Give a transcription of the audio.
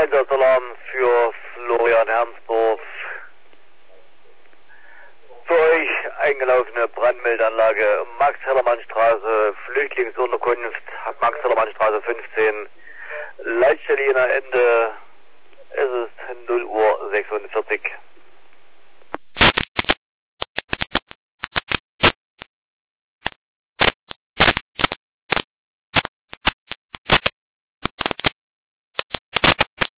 Einsatzalarm für Florian Hermsdorf. Für euch eingelaufene Brandmeldeanlage Max-Hellermann-Straße, Flüchtlingsunterkunft, Max-Hellermann-Straße 15, Leitstelle Jena Ende, es ist 0 Uhr 46.